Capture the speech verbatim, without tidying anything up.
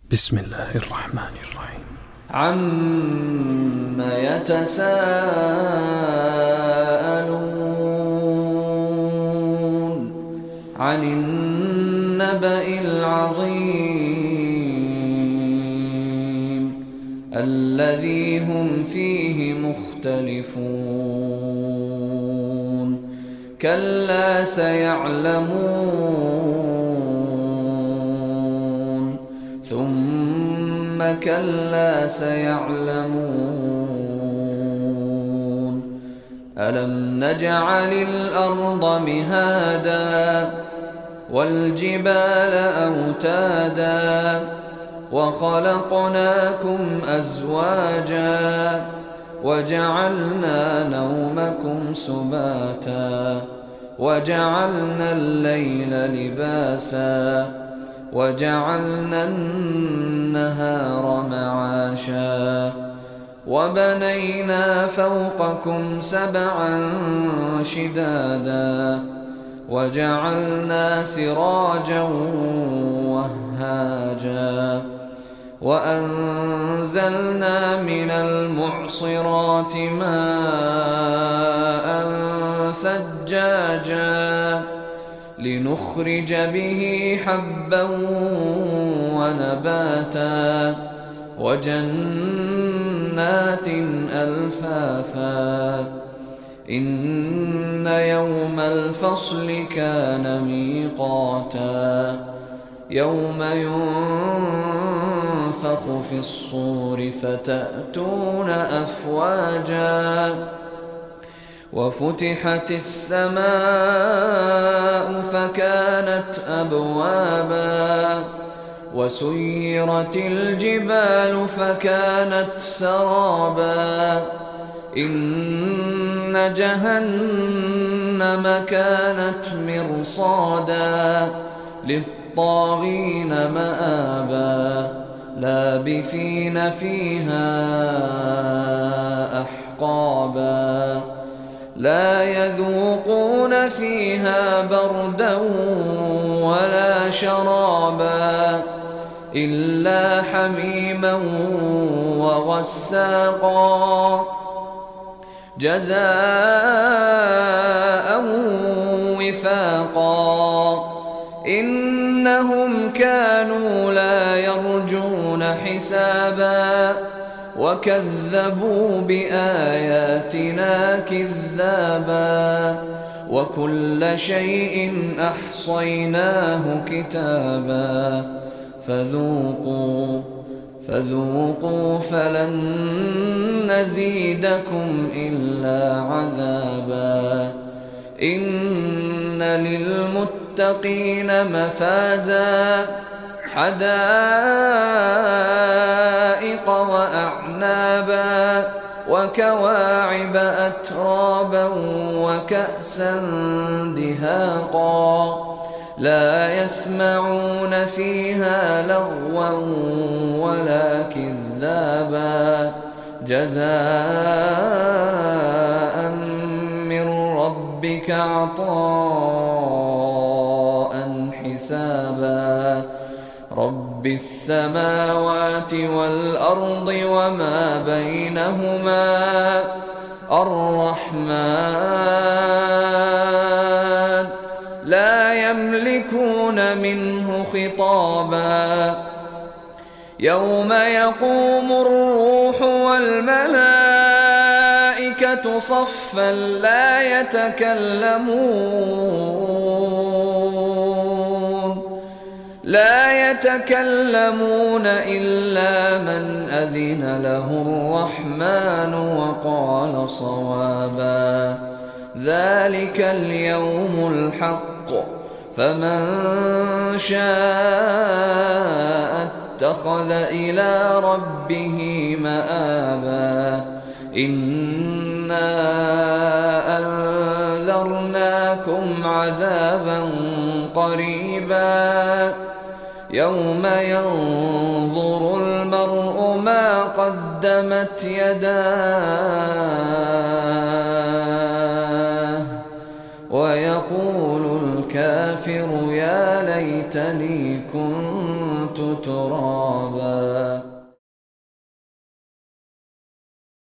بسم الله الرحمن الرحيم. عم يتساءلون عن النبأ العظيم الذي هم فيه مختلفون كلا سيعلمون ثم كلا سيعلمون ألم نجعل الأرض مهادا والجبال أوتادا وخلقناكم أزواجا وجعلنا نومكم سباتا وجعلنا الليل لباسا وجعلنا النهار معاشا وبنينا فوقكم سبعا شدادا وجعلنا سراجا وهاجا وأنزلنا من المعصرات ماء ثجاجا لنخرج به حبا ونباتا وجنات ألفافا إن يوم الفصل كان ميقاتا يوم ينفخ في الصور فتأتون أفواجا وفتحت السماء فكانت أبوابا وسيرت الجبال فكانت سرابا إن جهنم كانت مرصادا للطاغين مآبا لابثين فيها أحقابا لا يذوقون فيها بردا ولا شرابا إلا حميما وغساقا جزاء وفاقا إنهم كانوا لا يرجون حسابا وكذبوا بآياتنا كذابا وكل شيء أحصيناه كتابا فذوقوا فذوقوا فلن نزيدكم إلا عذابا إن للمتقين مفازا حدائق وأعنابا وكواعب أترابا وكأسا دهاقا لا يسمعون فيها لغوا ولا كذابا جزاء من ربك عطاء حسابا رب السماوات والأرض وما بينهما الرحمن لا يملكون منه خطابا يوم يقوم الروح والملائكة صفا لا يتكلمون لا يتكلمون إلا من أذن له الرحمن وقال صوابا ذلك اليوم الحق فمن شاء اتخذ إلى ربه مآبا إنا أنذرناكم عذابا قريبا يوم ينظر المرء ما قدمت يداه ويقول الكافر يا ليتني كنت ترابا.